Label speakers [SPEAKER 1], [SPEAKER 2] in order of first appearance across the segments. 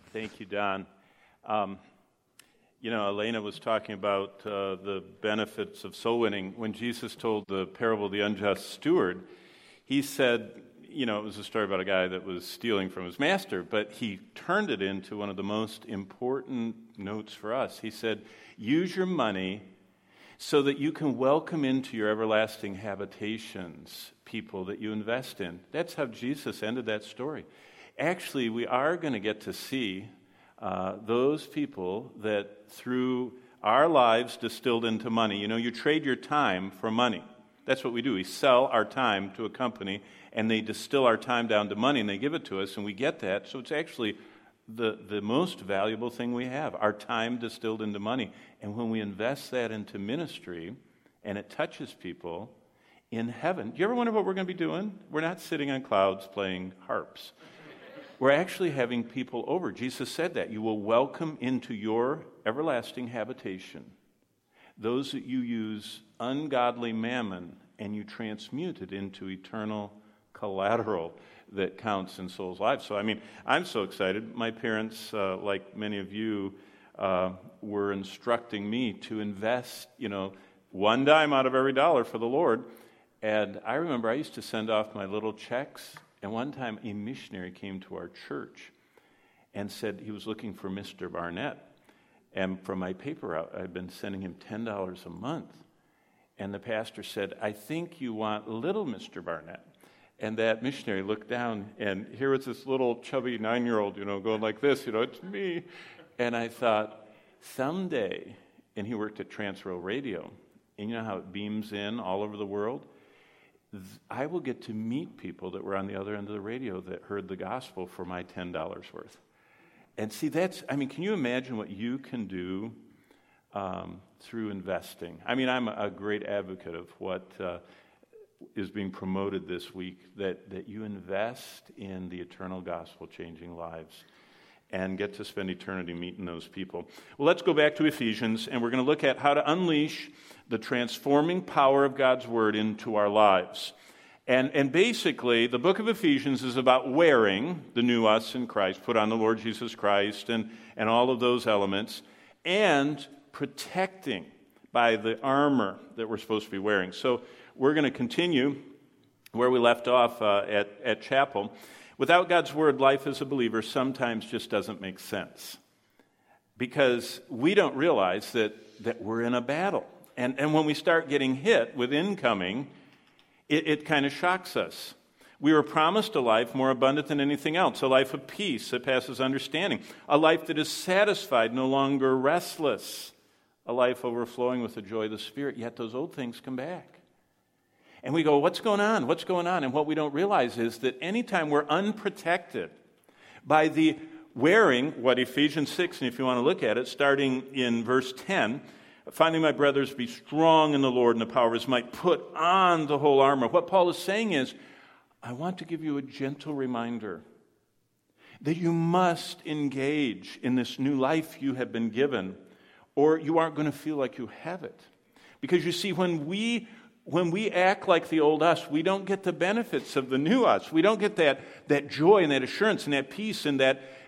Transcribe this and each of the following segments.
[SPEAKER 1] Thank you, Don. Elena was talking about the benefits of soul winning. When Jesus told the parable of the unjust steward, he said, it was a story about a guy that was stealing from his master, but he turned it into one of the most important notes for us. He said, use your money so that you can welcome into your everlasting habitations people that you invest in. That's how Jesus ended that story. Actually, we are going to get to see those people that through our lives distilled into money. You trade your time for money. That's what we do. We sell our time to a company, and they distill our time down to money, and they give it to us, and we get that. So it's actually the most valuable thing we have, our time distilled into money. And when we invest that into ministry, and it touches people in heaven, do you ever wonder what we're going to be doing? We're not sitting on clouds playing harps. We're actually having people over. Jesus said that. You will welcome into your everlasting habitation those that you use ungodly mammon and you transmute it into eternal collateral that counts in souls' lives. So, I'm so excited. My parents, like many of you, were instructing me to invest, one dime out of every dollar for the Lord. And I remember I used to send off my little checks. And one time a missionary came to our church and said he was looking for Mr. Barnett. And from my paper out, I'd been sending him $10 a month. And the pastor said, I think you want little Mr. Barnett. And that missionary looked down, and here was this little chubby 9-year-old, going like this, it's me. And I thought, someday, and he worked at Transworld Radio, and you know how it beams in all over the world? I will get to meet people that were on the other end of the radio that heard the gospel for my $10 worth. And see, can you imagine what you can do through investing? I'm a great advocate of what is being promoted this week, that you invest in the eternal gospel changing lives and get to spend eternity meeting those people. Well, let's go back to Ephesians, and we're going to look at how to unleash the transforming power of God's Word into our lives. And basically, the book of Ephesians is about wearing the new us in Christ, put on the Lord Jesus Christ and all of those elements, and protecting by the armor that we're supposed to be wearing. So we're going to continue where we left off at Chapel. Without God's Word, life as a believer sometimes just doesn't make sense because we don't realize that we're in a battle. And when we start getting hit with incoming, it kind of shocks us. We were promised a life more abundant than anything else, a life of peace that passes understanding, a life that is satisfied, no longer restless, a life overflowing with the joy of the Spirit, yet those old things come back. And we go, what's going on? What's going on? And what we don't realize is that anytime we're unprotected by the wearing, what Ephesians 6, and if you want to look at it, starting in verse 10, finally, my brothers, be strong in the Lord and the power of His might. Put on the whole armor. What Paul is saying is, I want to give you a gentle reminder that you must engage in this new life you have been given, or you aren't going to feel like you have it. Because you see, when we act like the old us, we don't get the benefits of the new us. We don't get that joy and that assurance and that peace and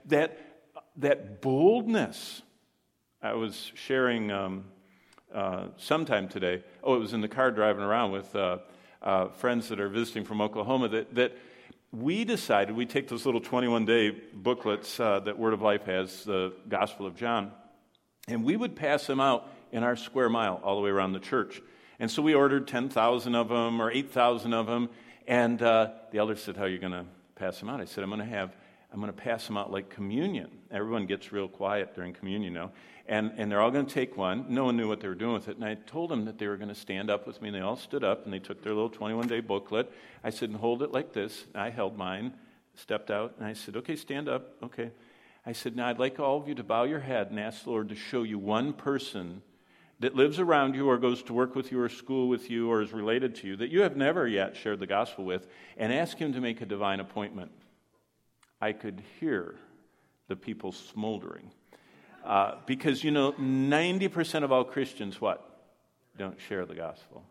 [SPEAKER 1] that boldness. I was sharing sometime today. It was in the car driving around with friends that are visiting from Oklahoma that we decided we'd take those little 21-day booklets that Word of Life has, the Gospel of John, and we would pass them out in our square mile all the way around the church. And so we ordered 10,000 of them or 8,000 of them. And the elder said, how are you going to pass them out? I said, I'm going to pass them out like communion. Everyone gets real quiet during communion, And they're all going to take one. No one knew what they were doing with it. And I told them that they were going to stand up with me. And they all stood up and they took their little 21-day booklet. I said, and hold it like this. And I held mine, stepped out, and I said, okay, stand up. Okay. I said, now I'd like all of you to bow your head and ask the Lord to show you one person that lives around you or goes to work with you or school with you or is related to you that you have never yet shared the gospel with, and ask him to make a divine appointment. I could hear the people smoldering. Because, 90% of all Christians, what? Don't share the gospel.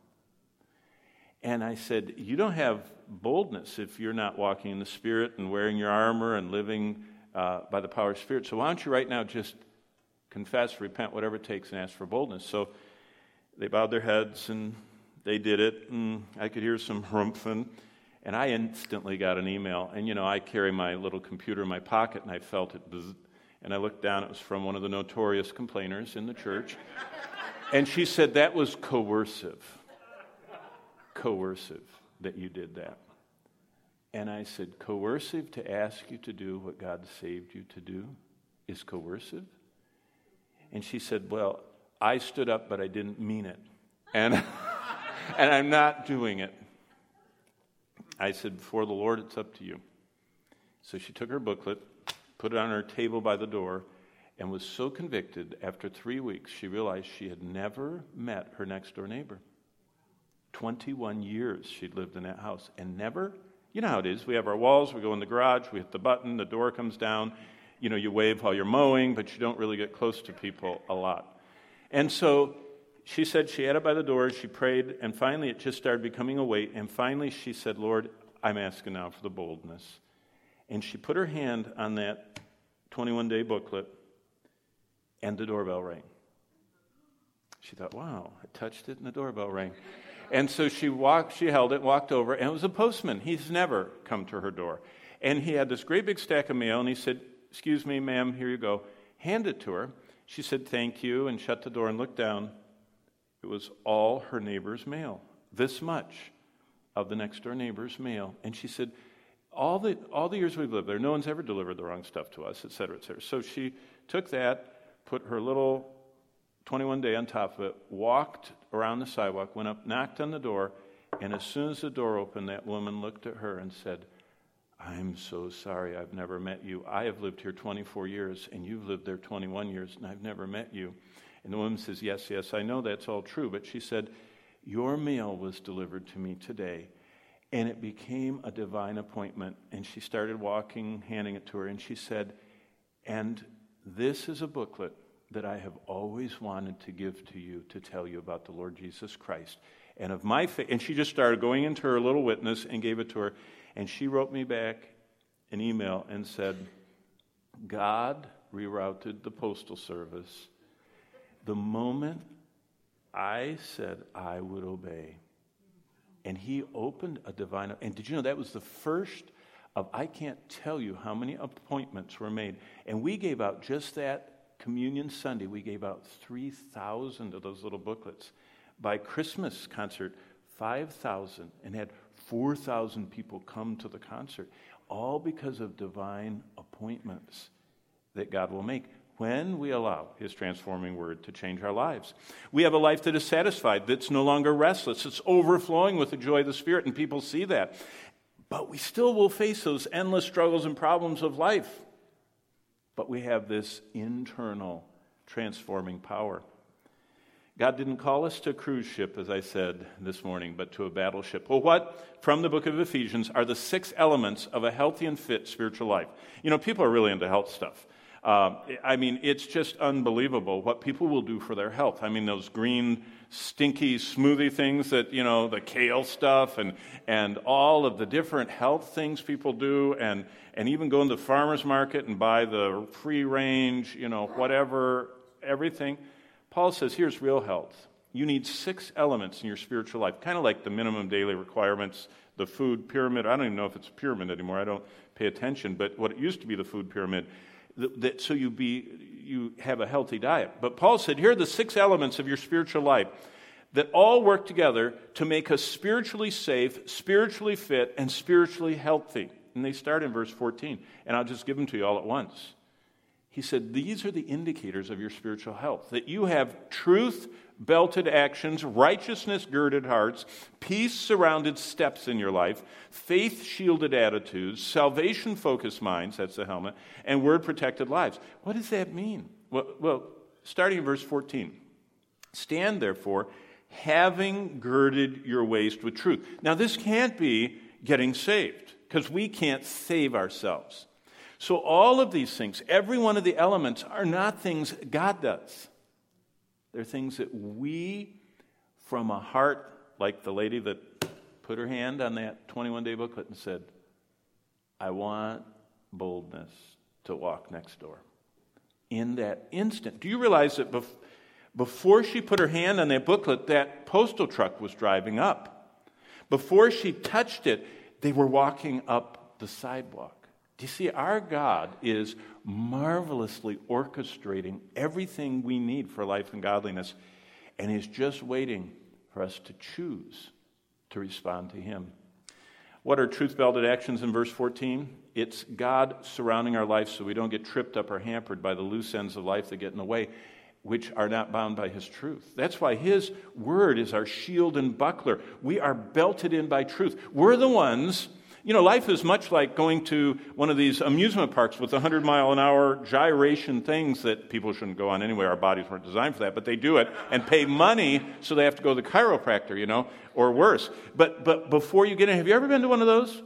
[SPEAKER 1] And I said, you don't have boldness if you're not walking in the Spirit and wearing your armor and living by the power of Spirit. So why don't you right now just confess, repent, whatever it takes, and ask for boldness. So they bowed their heads, and they did it, and I could hear some harumphing, and I instantly got an email. And, I carry my little computer in my pocket, and I felt it, buzz, and I looked down. It was from one of the notorious complainers in the church. And she said, that was coercive that you did that. And I said, coercive to ask you to do what God saved you to do is coercive? And she said, well, I stood up, but I didn't mean it. And I'm not doing it. I said, before the Lord, it's up to you. So she took her booklet, put it on her table by the door, and was so convicted, after 3 weeks, she realized she had never met her next-door neighbor. 21 years she'd lived in that house, and never, you know how it is, we have our walls, we go in the garage, we hit the button, the door comes down, you wave while you're mowing, but you don't really get close to people a lot. And so she said she had it by the door, she prayed, and finally it just started becoming a weight, and finally she said, Lord, I'm asking now for the boldness. And she put her hand on that 21-day booklet, and the doorbell rang. She thought, wow, I touched it and the doorbell rang. And so she held it, walked over, and it was a postman. He's never come to her door. And he had this great big stack of mail, and he said, excuse me, ma'am, here you go. Hand it to her. She said, thank you, and shut the door and looked down. It was all her neighbor's mail, this much of the next-door neighbor's mail. And she said, all the years we've lived there, no one's ever delivered the wrong stuff to us, et cetera, et cetera. So she took that, put her little 21-day on top of it, walked around the sidewalk, went up, knocked on the door, and as soon as the door opened, that woman looked at her and said, I'm so sorry I've never met you. I have lived here 24 years, and you've lived there 21 years, and I've never met you. And the woman says, yes, I know that's all true. But she said, your mail was delivered to me today, and it became a divine appointment. And she started walking, handing it to her, and she said, and this is a booklet that I have always wanted to give to you to tell you about the Lord Jesus Christ. And of my faith, and she just started going into her little witness and gave it to her. And she wrote me back an email and said, God rerouted the postal service the moment I said I would obey. And he opened a divine, and did you know that was the first of, I can't tell you how many appointments were made. And we gave out just that Communion Sunday, we gave out 3,000 of those little booklets. By Christmas concert, 5,000, and had 4,000 people come to the concert, all because of divine appointments that God will make when we allow His transforming word to change our lives. We have a life that is satisfied, that's no longer restless. It's overflowing with the joy of the Spirit, and people see that. But we still will face those endless struggles and problems of life. But we have this internal transforming power. God didn't call us to a cruise ship, as I said this morning, but to a battleship. Well, what, from the book of Ephesians, are the 6 elements of a healthy and fit spiritual life? People are really into health stuff. It's just unbelievable what people will do for their health. Those green, stinky smoothie things that, the kale stuff and all of the different health things people do, and even go into the farmer's market and buy the free range, whatever, everything. Paul says, here's real health. You need 6 elements in your spiritual life, kind of like the minimum daily requirements, the food pyramid. I don't even know if it's a pyramid anymore. I don't pay attention, but what it used to be the food pyramid, so you have a healthy diet. But Paul said, here are the 6 elements of your spiritual life that all work together to make us spiritually safe, spiritually fit, and spiritually healthy. And they start in verse 14, and I'll just give them to you all at once. He said, these are the indicators of your spiritual health, that you have truth-belted actions, righteousness-girded hearts, peace-surrounded steps in your life, faith-shielded attitudes, salvation-focused minds, that's the helmet, and word-protected lives. What does that mean? Well, starting in verse 14. Stand, therefore, having girded your waist with truth. Now, this can't be getting saved, because we can't save ourselves. So all of these things, every one of the elements, are not things God does. They're things that we, from a heart, like the lady that put her hand on that 21-day booklet and said, I want boldness to walk next door. In that instant. Do you realize that before she put her hand on that booklet, that postal truck was driving up? Before she touched it, they were walking up the sidewalk. Do you see, our God is marvelously orchestrating everything we need for life and godliness, and He's just waiting for us to choose to respond to Him. What are truth-belted actions in verse 14? It's God surrounding our life so we don't get tripped up or hampered by the loose ends of life that get in the way, which are not bound by His truth. That's why His word is our shield and buckler. We are belted in by truth. We're the ones... life is much like going to one of these amusement parks with 100-mile-an-hour gyration things that people shouldn't go on anyway. Our bodies weren't designed for that, but they do it and pay money so they have to go to the chiropractor, or worse. But before you get in, have you ever been to one of those?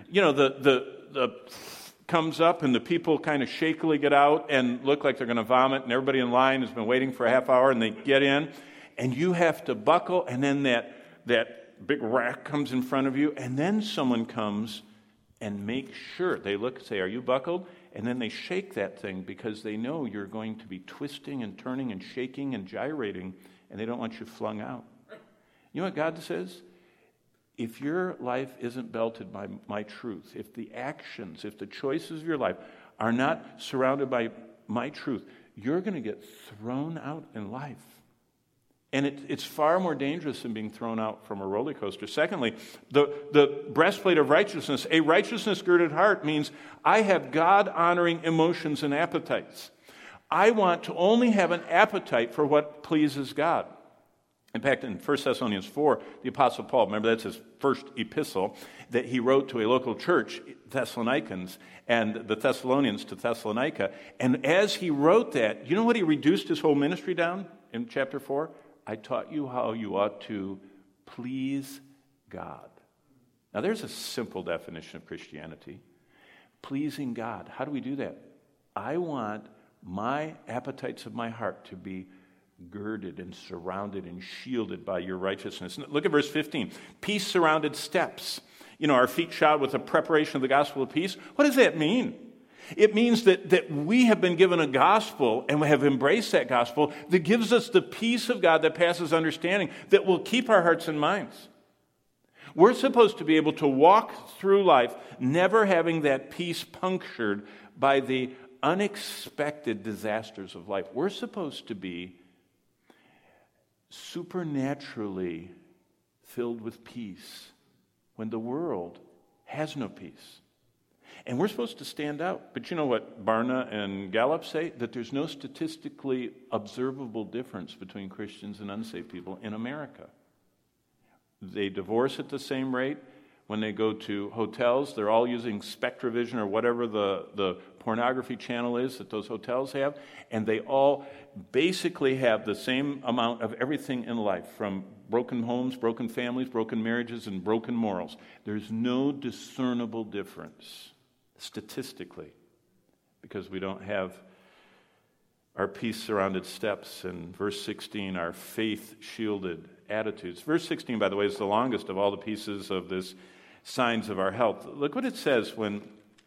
[SPEAKER 1] The comes up and the people kind of shakily get out and look like they're going to vomit, and everybody in line has been waiting for a half hour, and they get in, and you have to buckle, and then that big rack comes in front of you, and then someone comes and makes sure. They look and say, "Are you buckled?" And then they shake that thing because they know you're going to be twisting and turning and shaking and gyrating, and they don't want you flung out. You know what God says? If your life isn't belted by my truth, if the actions, if the choices of your life are not surrounded by my truth, you're going to get thrown out in life. And it's far more dangerous than being thrown out from a roller coaster. Secondly, the breastplate of righteousness, a righteousness-girded heart, means I have God-honoring emotions and appetites. I want to only have an appetite for what pleases God. In fact, in 1 Thessalonians 4, the Apostle Paul, remember that's his first epistle that he wrote to a local church, Thessalonians, and the Thessalonians to Thessalonica. And as he wrote that, you know what he reduced his whole ministry down in chapter 4? I taught you how you ought to please God. Now, there's a simple definition of Christianity. Pleasing God. How do we do that? I want my appetites of my heart to be girded and surrounded and shielded by your righteousness. Look at verse 15. Peace-surrounded steps. Our feet shod with the preparation of the gospel of peace. What does that mean? It means that we have been given a gospel and we have embraced that gospel that gives us the peace of God that passes understanding, that will keep our hearts and minds. We're supposed to be able to walk through life never having that peace punctured by the unexpected disasters of life. We're supposed to be supernaturally filled with peace when the world has no peace. And we're supposed to stand out. But you know what Barna and Gallup say? That there's no statistically observable difference between Christians and unsaved people in America. They divorce at the same rate. When they go to hotels, they're all using SpectraVision or whatever the pornography channel is that those hotels have. And they all basically have the same amount of everything in life, from broken homes, broken families, broken marriages, and broken morals. There's no discernible difference statistically, because we don't have our peace-surrounded steps, and verse 16, our faith-shielded attitudes. Verse 16, by the way, is the longest of all the pieces of this signs of our health. Look what it says when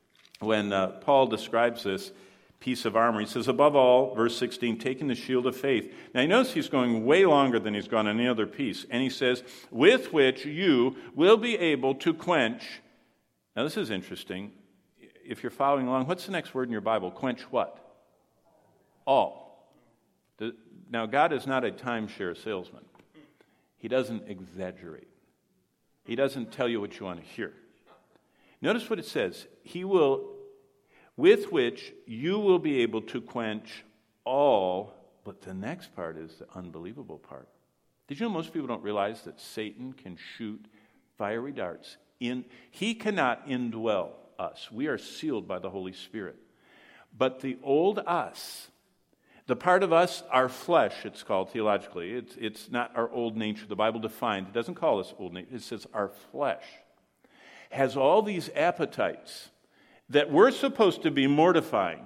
[SPEAKER 1] Paul describes this piece of armor. He says, above all, verse 16, taking the shield of faith. Now, you notice he's going way longer than he's gone on any other piece. And he says, with which you will be able to quench. Now, this is interesting. If you're following along, what's the next word in your Bible? Quench what? All. Now, God is not a timeshare salesman. He doesn't exaggerate. He doesn't tell you what you want to hear. Notice what it says. He will, with which you will be able to quench all, but the next part is the unbelievable part. Did you know most people don't realize that Satan can shoot fiery darts in? He cannot indwell us. We are sealed by the Holy Spirit. But the old us, the part of us, our flesh, it's called theologically. It's not our old nature. The Bible defines. It doesn't call us old nature. It says our flesh has all these appetites that we're supposed to be mortifying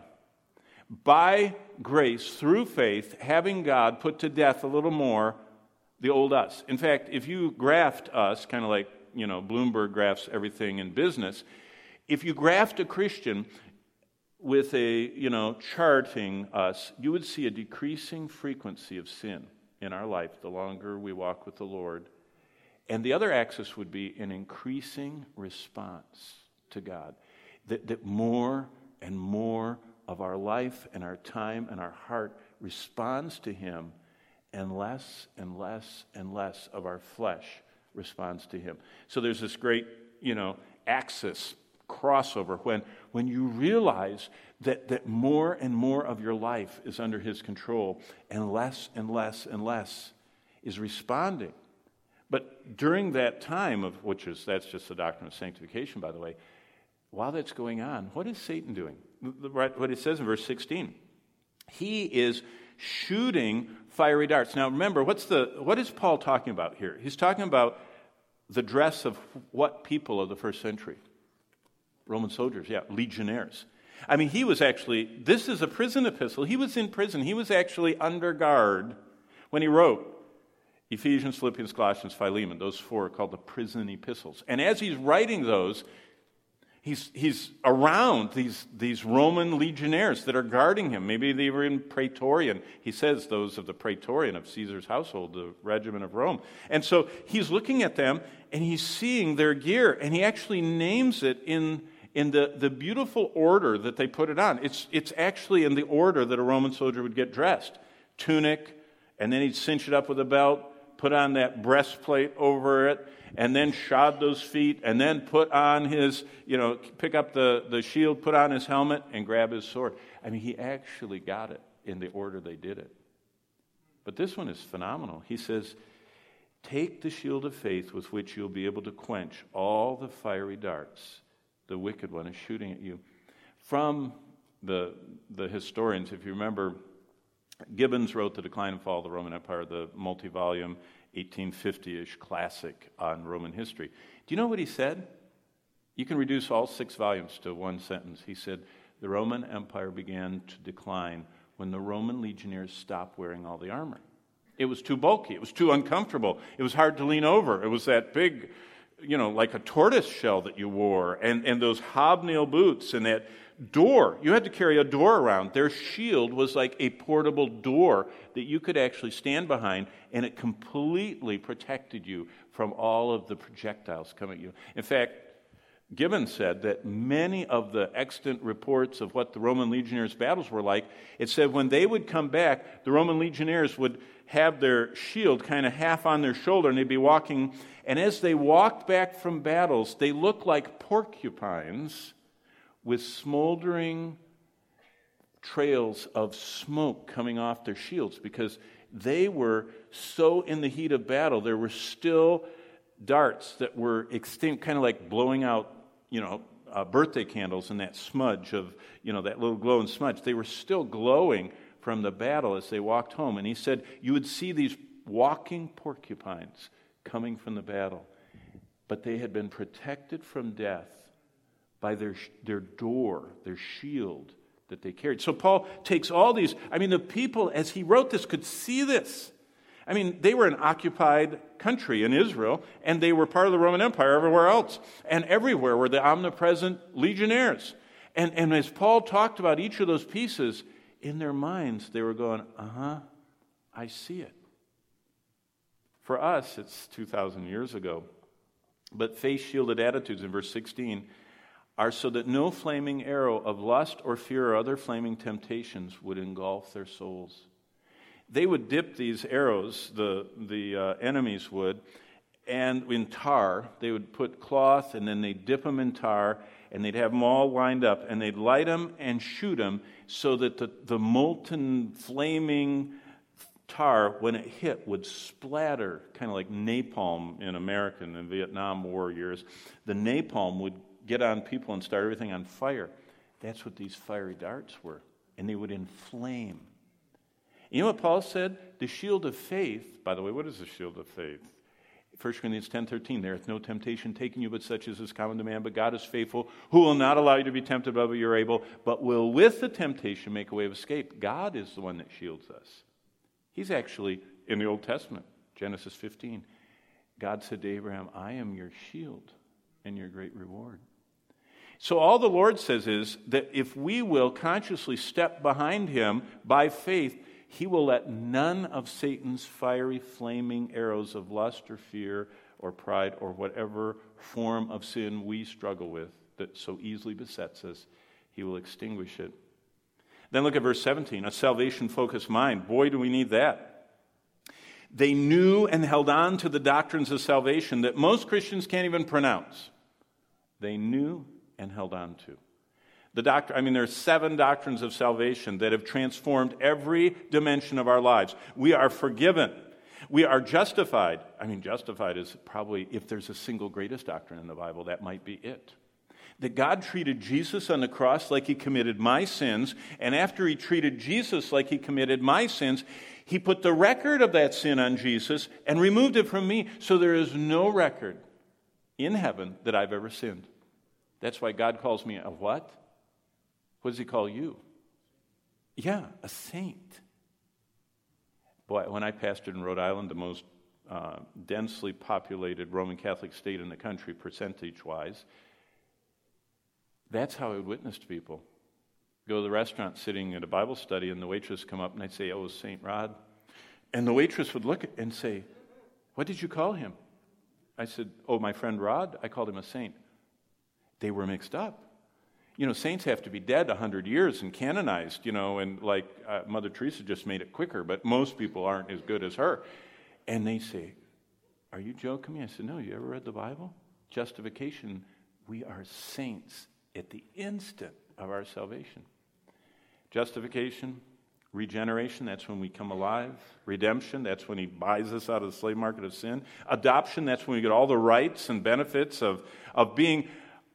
[SPEAKER 1] by grace, through faith, having God put to death a little more the old us. In fact, if you graft us, kind of like, Bloomberg grafts everything in business, if you graft a Christian, with a, charting us, you would see a decreasing frequency of sin in our life the longer we walk with the Lord. And the other axis would be an increasing response to God. That more and more of our life and our time and our heart responds to Him, and less and less and less of our flesh responds to Him. So there's this great, axis crossover when you realize that more and more of your life is under His control, and less and less is responding. But during that time that's just the doctrine of sanctification, by the way, while that's going on, what is Satan doing? What it says in verse 16. He is shooting fiery darts. Now remember, what is Paul talking about here? He's talking about the dress of what people of the first century? Roman soldiers, legionnaires. I mean, this is a prison epistle. He was in prison. He was actually under guard when he wrote Ephesians, Philippians, Colossians, Philemon. Those four are called the prison epistles. And as he's writing those, he's around these Roman legionnaires that are guarding him. Maybe they were in Praetorian. He says those of the Praetorian of Caesar's household, the regiment of Rome. And so he's looking at them, and he's seeing their gear, and he actually names it in the beautiful order that they put it on. It's actually in the order that a Roman soldier would get dressed. Tunic, and then he'd cinch it up with a belt, put on that breastplate over it, and then shod those feet, and then put on his, pick up the shield, put on his helmet, and grab his sword. I mean, he actually got it in the order they did it. But this one is phenomenal. He says, take the shield of faith with which you'll be able to quench all the fiery darts the wicked one is shooting at you. From the historians, if you remember, Gibbons wrote The Decline and Fall of the Roman Empire, the multi-volume 1850-ish classic on Roman history. Do you know what he said? You can reduce all 6 volumes to one sentence. He said, the Roman Empire began to decline when the Roman legionnaires stopped wearing all the armor. It was too bulky. It was too uncomfortable. It was hard to lean over. It was that big, like a tortoise shell that you wore, and those hobnail boots and that door. You had to carry a door around. Their shield was like a portable door that you could actually stand behind, and it completely protected you from all of the projectiles coming at you. In fact, Gibbons said that many of the extant reports of what the Roman legionnaires' battles were like, it said when they would come back, the Roman legionnaires would have their shield kind of half on their shoulder, and they'd be walking, and as they walked back from battles, they looked like porcupines with smoldering trails of smoke coming off their shields, because they were so in the heat of battle. There were still darts that were extinct, kind of like blowing out, birthday candles and that smudge of, that little glowing smudge. They were still glowing from the battle as they walked home. And he said you would see these walking porcupines coming from the battle, but they had been protected from death by their door, their shield that they carried. So Paul takes all these, the people, as he wrote this, could see this. They were an occupied country in Israel, and they were part of the Roman Empire everywhere else. And everywhere were the omnipresent legionnaires. And as Paul talked about each of those pieces, in their minds, they were going, I see it. For us, it's 2,000 years ago. But face-shielded attitudes, in verse 16, are so that no flaming arrow of lust or fear or other flaming temptations would engulf their souls. They would dip these arrows, the enemies would, and in tar. They would put cloth, and then they'd dip them in tar, and they'd have them all lined up, and they'd light them and shoot them so that the molten, flaming tar, when it hit, would splatter, kind of like napalm in American and Vietnam War years. The napalm would get on people and start everything on fire. That's what these fiery darts were, and they would inflame. You know what Paul said? The shield of faith, by the way, what is the shield of faith? 1 Corinthians 10:13, there is no temptation taking you but such as is common to man, but God is faithful, who will not allow you to be tempted above what you're able, but will with the temptation make a way of escape. God is the one that shields us. He's actually, in the Old Testament, Genesis 15, God said to Abraham, I am your shield and your great reward. So all the Lord says is that if we will consciously step behind him by faith, he will let none of Satan's fiery, flaming arrows of lust or fear or pride or whatever form of sin we struggle with that so easily besets us, he will extinguish it. Then look at verse 17, a salvation-focused mind. Boy, do we need that. They knew and held on to the doctrines of salvation that most Christians can't even pronounce. They knew and held on to. There are 7 doctrines of salvation that have transformed every dimension of our lives. We are forgiven. We are justified. Justified is probably, if there's a single greatest doctrine in the Bible, that might be it. That God treated Jesus on the cross like he committed my sins, and after he treated Jesus like he committed my sins, he put the record of that sin on Jesus and removed it from me, so there is no record in heaven that I've ever sinned. That's why God calls me a what? What does he call you? Yeah, a saint. Boy, when I pastored in Rhode Island, the most densely populated Roman Catholic state in the country, percentage-wise, that's how I would witness to people. Go to the restaurant sitting at a Bible study, and the waitress come up, and I'd say, "Oh, St. Rod." And the waitress would look and say, "What did you call him?" I said, "Oh, my friend Rod, I called him a saint." They were mixed up. Saints have to be dead 100 years and canonized, and Mother Teresa just made it quicker, but most people aren't as good as her. And they say, "Are you joking me?" I said, "No, you ever read the Bible? Justification, we are saints at the instant of our salvation. Justification, regeneration, that's when we come alive. Redemption, that's when he buys us out of the slave market of sin. Adoption, that's when we get all the rights and benefits of being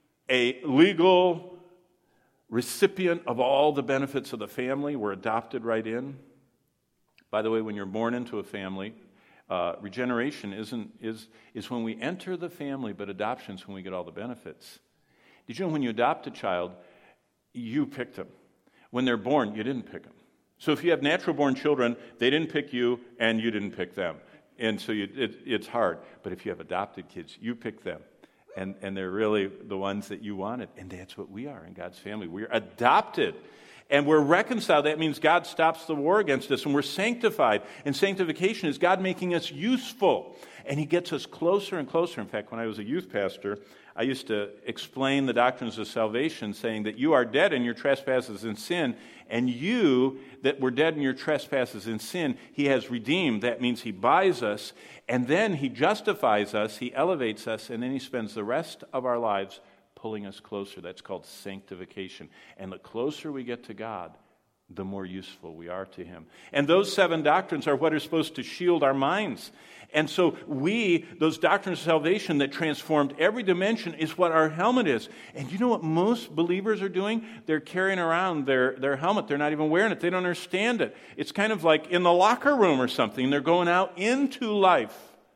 [SPEAKER 1] a legal recipient of all the benefits of the family. We're adopted right in. By the way, when you're born into a family, regeneration is when we enter the family, but adoption is when we get all the benefits. Did you know when you adopt a child, you picked them? When they're born, you didn't pick them. So if you have natural-born children, they didn't pick you, and you didn't pick them. And so it's hard. But if you have adopted kids, you pick them. And they're really the ones that you wanted. And that's what we are in God's family. We're adopted. And we're reconciled. That means God stops the war against us. And we're sanctified. And sanctification is God making us useful. And he gets us closer and closer. In fact, when I was a youth pastor, I used to explain the doctrines of salvation, saying that you are dead in your trespasses and sin, and you that were dead in your trespasses and sin, he has redeemed. That means he buys us, and then he justifies us, he elevates us, and then he spends the rest of our lives pulling us closer. That's called sanctification. And the closer we get to God, the more useful we are to him. And those 7 doctrines are what are supposed to shield our minds. And so those doctrines of salvation that transformed every dimension is what our helmet is. And you know what most believers are doing? They're carrying around their helmet. They're not even wearing it. They don't understand it. It's kind of like in the locker room or something. They're going out into life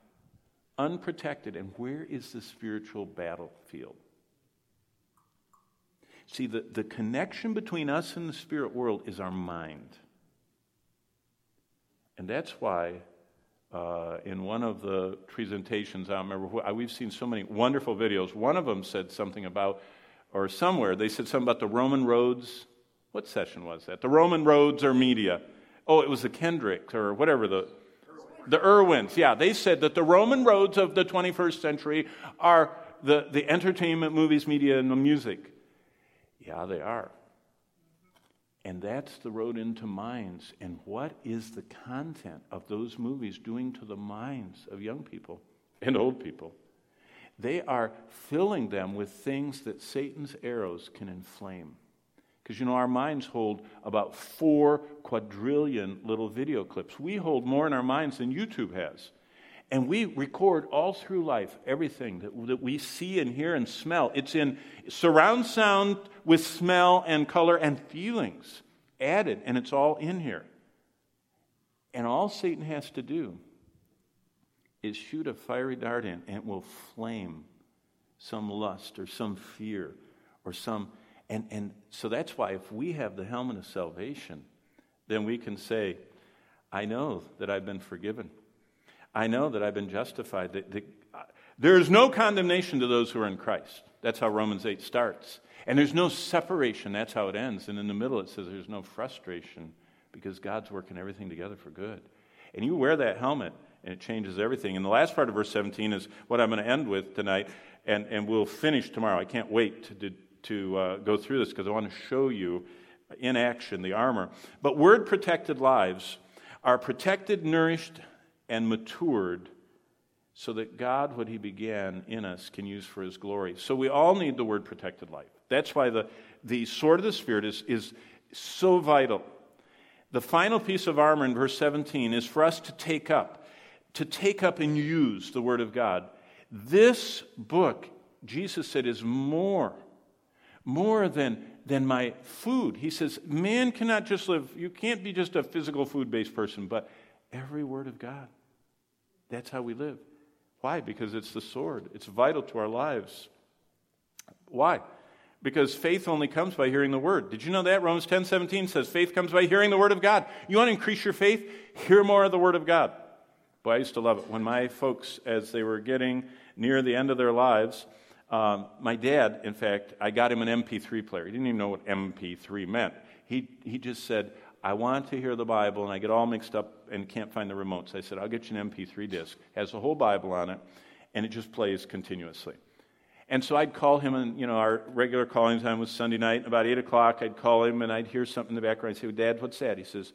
[SPEAKER 1] unprotected. And where is the spiritual battlefield? See, the connection between us and the spirit world is our mind. And that's why in one of the presentations, I don't remember, we've seen so many wonderful videos. One of them said something about, or somewhere, they said something about the Roman roads. What session was that? The Roman roads or media. Oh, it was the Kendricks or whatever, the Irwins. Yeah, they said that the Roman roads of the 21st century are the entertainment, movies, media, and the music. Yeah, they are. And that's the road into minds. And what is the content of those movies doing to the minds of young people and old people? They are filling them with things that Satan's arrows can inflame. Because, our minds hold about 4 quadrillion little video clips. We hold more in our minds than YouTube has. And we record all through life everything that we see and hear and smell. It's in surround sound with smell and color and feelings added, and it's all in here. And all Satan has to do is shoot a fiery dart in, and it will flame some lust or some fear or some... And so that's why if we have the helmet of salvation, then we can say, I know that I've been forgiven. I know that I've been justified. There's no condemnation to those who are in Christ. That's how Romans 8 starts. And there's no separation. That's how it ends. And in the middle it says there's no frustration because God's working everything together for good. And you wear that helmet and it changes everything. And the last part of verse 17 is what I'm going to end with tonight. And we'll finish tomorrow. I can't wait to go through this because I want to show you in action the armor. But word-protected lives are protected, nourished, and matured so that God, what he began in us, can use for his glory. So we all need the word-protected life. That's why the sword of the Spirit is so vital. The final piece of armor in verse 17 is for us to take up and use the Word of God. This book, Jesus said, is more than my food. He says, man cannot just live, you can't be just a physical food-based person, but every word of God. That's how we live. Why? Because it's the sword. It's vital to our lives. Why? Because faith only comes by hearing the Word. Did you know that? Romans 10:17 says faith comes by hearing the Word of God. You want to increase your faith? Hear more of the Word of God. Boy, I used to love it. When my folks, as they were getting near the end of their lives, my dad, in fact, I got him an MP3 player. He didn't even know what MP3 meant. He just said, I want to hear the Bible, and I get all mixed up and can't find the remote. So I said, I'll get you an MP3 disc. It has the whole Bible on it, and it just plays continuously. And so I'd call him, and our regular calling time was Sunday night. About 8 o'clock, I'd call him, and I'd hear something in the background. I'd say, Dad, what's that? He says,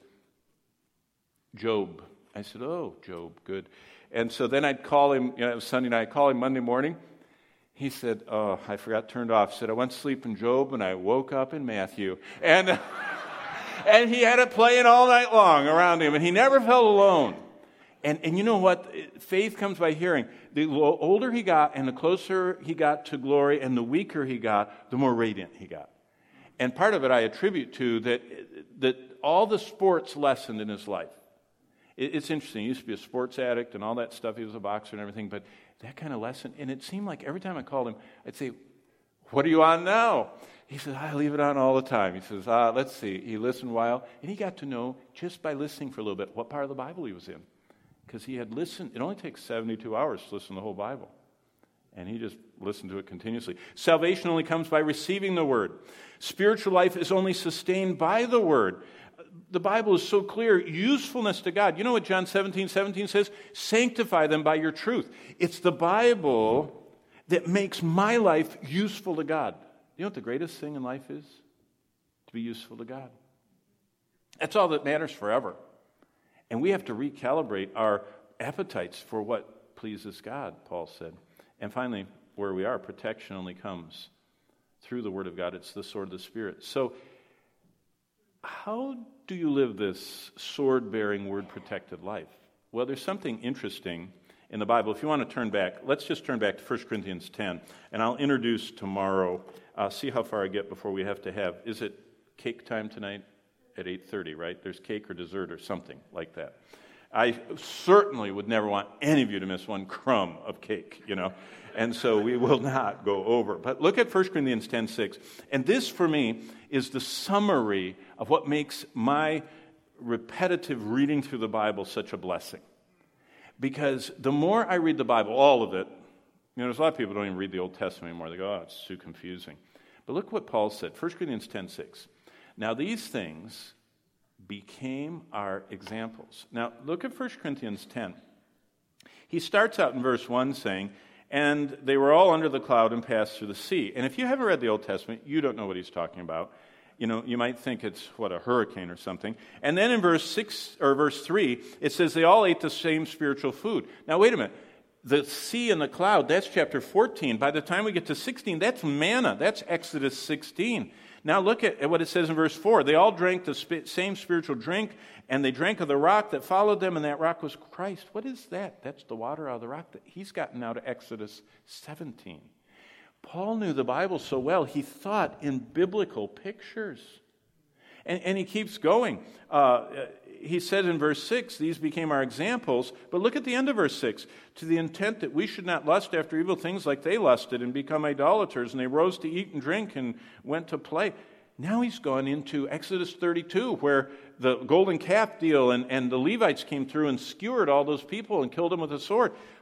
[SPEAKER 1] Job. I said, oh, Job, good. And so then I'd call him, it was Sunday night, I'd call him Monday morning. He said, oh, I forgot turned off. He said, I went to sleep in Job, and I woke up in Matthew. And and he had it playing all night long around him, and he never felt alone. And you know what? Faith comes by hearing. The older he got and the closer he got to glory and the weaker he got, the more radiant he got. And part of it I attribute to that all the sports lessened in his life. It's interesting. He used to be a sports addict and all that stuff. He was a boxer and everything, but that kind of lesson. And it seemed like every time I called him, I'd say, what are you on now? He says, I leave it on all the time. He says, let's see. He listened a while, and he got to know, just by listening for a little bit, what part of the Bible he was in. Because he had listened. It only takes 72 hours to listen to the whole Bible. And he just listened to it continuously. Salvation only comes by receiving the Word. Spiritual life is only sustained by the Word. The Bible is so clear. Usefulness to God. You know what John 17:17 says? Sanctify them by your truth. It's the Bible that makes my life useful to God. You know what the greatest thing in life is? To be useful to God. That's all that matters forever. And we have to recalibrate our appetites for what pleases God, Paul said. And finally, where we are, protection only comes through the Word of God. It's the sword of the Spirit. So, how do you live this sword-bearing, word-protected life? Well, there's something interesting in the Bible. If you want to turn back, let's just turn back to 1 Corinthians 10. And I'll introduce tomorrow. See how far I get before we have to have. Is it cake time tonight? At 8:30, right? There's cake or dessert or something like that. I certainly would never want any of you to miss one crumb of cake, And so we will not go over. But look at 1 Corinthians 10:6. And this, for me, is the summary of what makes my repetitive reading through the Bible such a blessing. Because the more I read the Bible, all of it, there's a lot of people who don't even read the Old Testament anymore. They go, oh, it's too confusing. But look what Paul said, 1 Corinthians 10:6. Now these things became our examples. Now look at 1 Corinthians 10. He starts out in verse 1 saying, and they were all under the cloud and passed through the sea. And if you haven't read the Old Testament, you don't know what he's talking about. You might think it's, a hurricane or something. And then in verse 3, it says they all ate the same spiritual food. Now wait a minute. The sea and the cloud, that's chapter 14. By the time we get to 16, that's manna. That's Exodus 16. Now look at what it says in verse 4. They all drank the same spiritual drink, and they drank of the rock that followed them, and that rock was Christ. What is that? That's the water out of the rock. He's gotten now to Exodus 17. Paul knew the Bible so well, he thought in biblical pictures. And he keeps going. He said in verse 6, these became our examples. But look at the end of verse 6. To the intent that we should not lust after evil things like they lusted and become idolaters. And they rose to eat and drink and went to play. Now he's gone into Exodus 32, where the golden calf deal and the Levites came through and skewered all those people and killed them with a sword.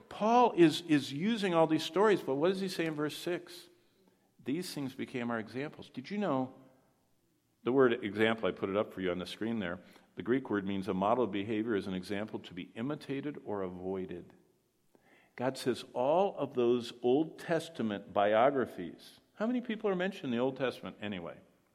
[SPEAKER 1] Paul is using all these stories, but what does he say in verse 6? These things became our examples. Did you know the word example, I put it up for you on the screen there. The Greek word means a model of behavior as an example to be imitated or avoided. God says all of those Old Testament biographies, how many people are mentioned in the Old Testament anyway?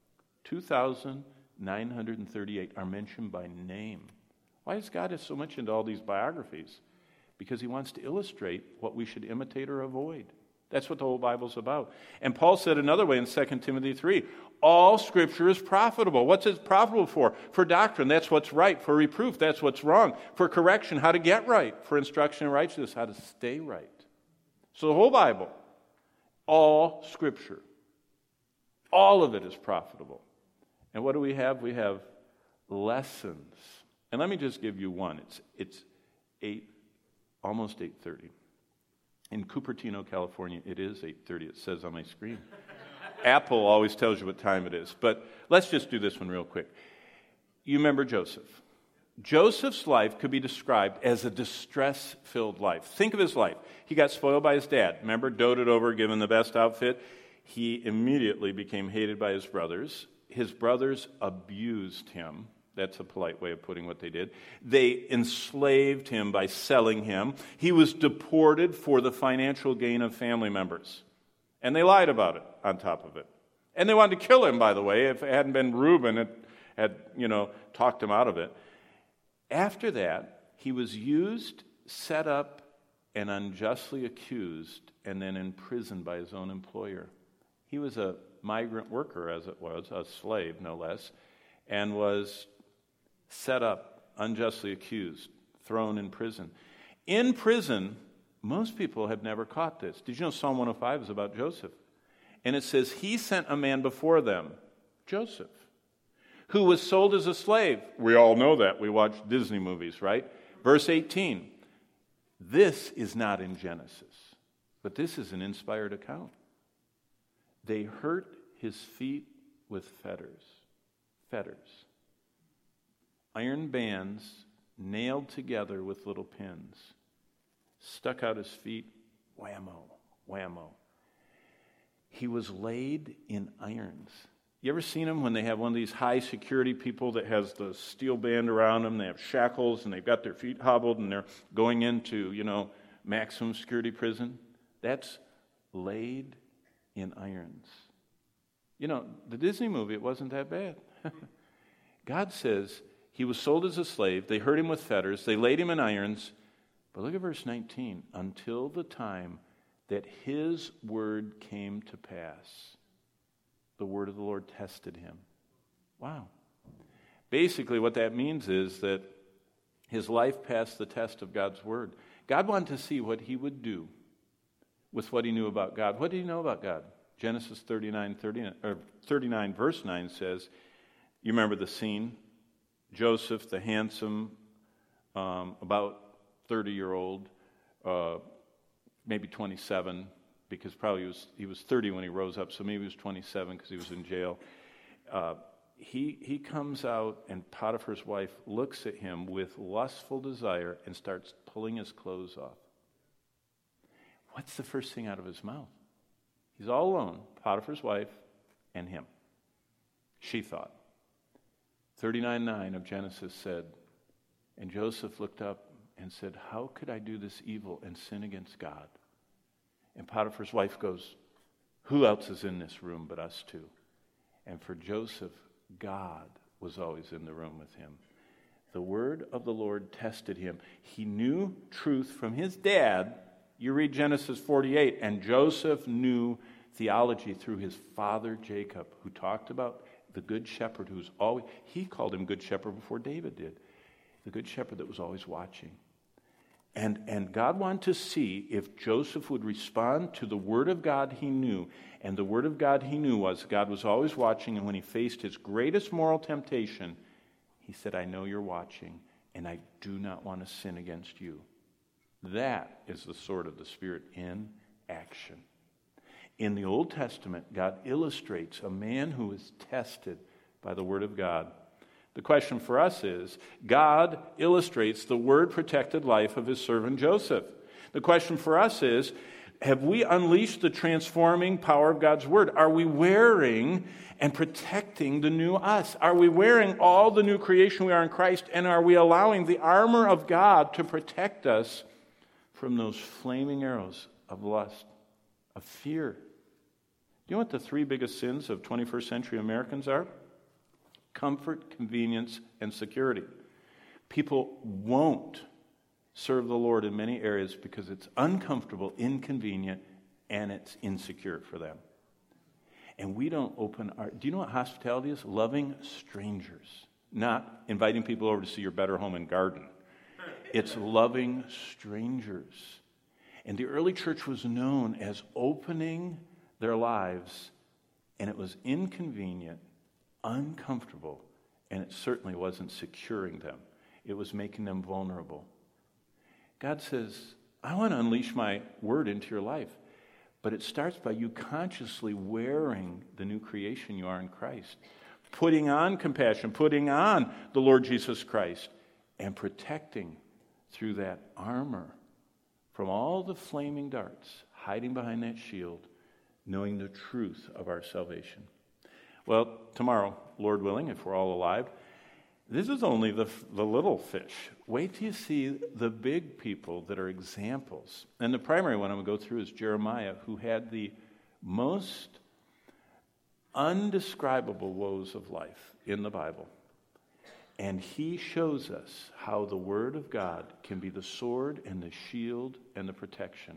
[SPEAKER 1] 2,938 are mentioned by name. Why is God so much into all these biographies? Because he wants to illustrate what we should imitate or avoid. That's what the whole Bible's about. And Paul said another way in 2 Timothy 3, all Scripture is profitable. What's it profitable for? For doctrine, that's what's right. For reproof, that's what's wrong. For correction, how to get right. For instruction in righteousness, how to stay right. So the whole Bible, all Scripture, all of it is profitable. And what do we have? We have lessons. And let me just give you one. It's almost 8:30. In Cupertino, California, it is 8:30. It says on my screen. Apple always tells you what time it is. But let's just do this one real quick. You remember Joseph. Joseph's life could be described as a distress-filled life. Think of his life. He got spoiled by his dad. Remember, doted over, given the best outfit. He immediately became hated by his brothers. His brothers abused him. That's a polite way of putting what they did. They enslaved him by selling him. He was deported for the financial gain of family members. And they lied about it on top of it. And they wanted to kill him, by the way. If it hadn't been Reuben, it had, talked him out of it. After that, he was used, set up, and unjustly accused, and then imprisoned by his own employer. He was a migrant worker, as it was, a slave, no less, and was set up, unjustly accused, thrown in prison. In prison, most people have never caught this. Did you know Psalm 105 is about Joseph? And it says, he sent a man before them, Joseph, who was sold as a slave. We all know that. We watch Disney movies, right? Verse 18. This is not in Genesis, but this is an inspired account. They hurt his feet with fetters. Iron bands nailed together with little pins. Stuck out his feet, whammo. He was laid in irons. You ever seen them when they have one of these high security people that has the steel band around them, they have shackles, and they've got their feet hobbled, and they're going into, maximum security prison? That's laid in irons. The Disney movie, it wasn't that bad. God says he was sold as a slave. They hurt him with fetters. They laid him in irons. But look at verse 19. Until the time that his word came to pass, the word of the Lord tested him. Wow. Basically, what that means is that his life passed the test of God's word. God wanted to see what he would do with what he knew about God. What did he know about God? Genesis 39 verse 9 says, you remember the scene? Joseph, the handsome, about 30-year-old, maybe 27, because probably he was 30 when he rose up, so maybe he was 27 because he was in jail. He comes out, and Potiphar's wife looks at him with lustful desire and starts pulling his clothes off. What's the first thing out of his mouth? He's all alone, Potiphar's wife and him. She thought. 39:9 of Genesis said, and Joseph looked up and said, how could I do this evil and sin against God? And Potiphar's wife goes, who else is in this room but us two? And for Joseph, God was always in the room with him. The word of the Lord tested him. He knew truth from his dad. You read Genesis 48, and Joseph knew theology through his father Jacob, who talked about the good shepherd who's always, he called him good shepherd before David did. The good shepherd that was always watching. And God wanted to see if Joseph would respond to the word of God he knew. And the word of God he knew was God was always watching, and when he faced his greatest moral temptation, he said, I know you're watching, and I do not want to sin against you. That is the sword of the Spirit in action. In the Old Testament, God illustrates a man who is tested by the word of God. The question for us is, God illustrates the word-protected life of his servant Joseph. The question for us is, have we unleashed the transforming power of God's Word? Are we wearing and protecting the new us? Are we wearing all the new creation we are in Christ, and are we allowing the armor of God to protect us from those flaming arrows of lust, of fear? You know what the three biggest sins of 21st century Americans are? Comfort, convenience, and security. People won't serve the Lord in many areas because it's uncomfortable, inconvenient, and it's insecure for them. And we don't open our... Do you know what hospitality is? Loving strangers. Not inviting people over to see your better home and garden. It's loving strangers. And the early church was known as opening their lives, and it was inconvenient, uncomfortable, and it certainly wasn't securing them. It was making them vulnerable. God says, I want to unleash my word into your life, but it starts by you consciously wearing the new creation you are in Christ, putting on compassion, putting on the Lord Jesus Christ, and protecting through that armor from all the flaming darts, hiding behind that shield, knowing the truth of our salvation. Well, tomorrow, Lord willing, if we're all alive, this is only the little fish. Wait till you see the big people that are examples. And the primary one I'm going to go through is Jeremiah, who had the most undescribable woes of life in the Bible. And he shows us how the Word of God can be the sword and the shield and the protection.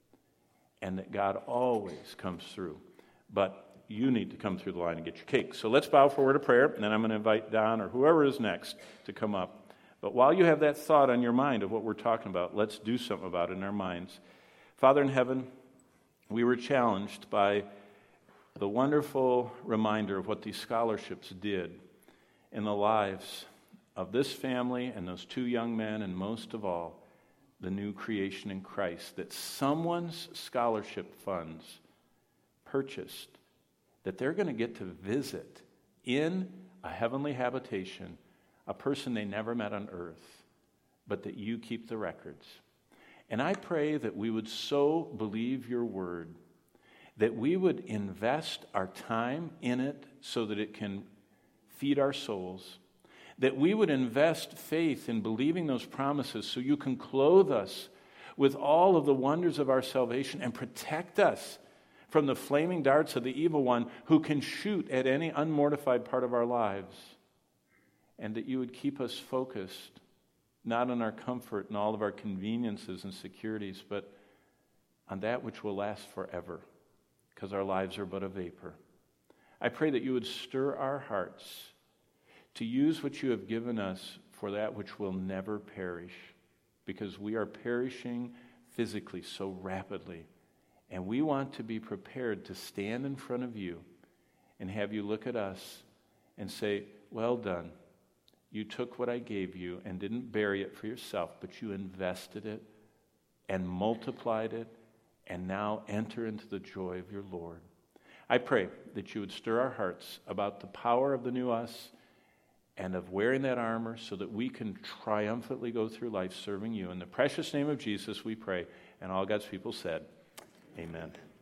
[SPEAKER 1] And that God always comes through. But you need to come through the line and get your cake. So let's bow for a word of prayer, and then I'm going to invite Don or whoever is next to come up. But while you have that thought on your mind of what we're talking about, let's do something about it in our minds. Father in heaven, we were challenged by the wonderful reminder of what these scholarships did in the lives of this family and those two young men, and most of all, the new creation in Christ, that someone's scholarship funds purchased, that they're going to get to visit in a heavenly habitation a person they never met on earth, but that you keep the records. And I pray that we would so believe your word, that we would invest our time in it so that it can feed our souls, that we would invest faith in believing those promises so you can clothe us with all of the wonders of our salvation and protect us from the flaming darts of the evil one who can shoot at any unmortified part of our lives. And that you would keep us focused, not on our comfort and all of our conveniences and securities, but on that which will last forever, because our lives are but a vapor. I pray that you would stir our hearts to use what you have given us for that which will never perish, because we are perishing physically so rapidly. And we want to be prepared to stand in front of you and have you look at us and say, well done. You took what I gave you and didn't bury it for yourself, but you invested it and multiplied it, and now enter into the joy of your Lord. I pray that you would stir our hearts about the power of the new us and of wearing that armor so that we can triumphantly go through life serving you. In the precious name of Jesus we pray, and all God's people said, amen.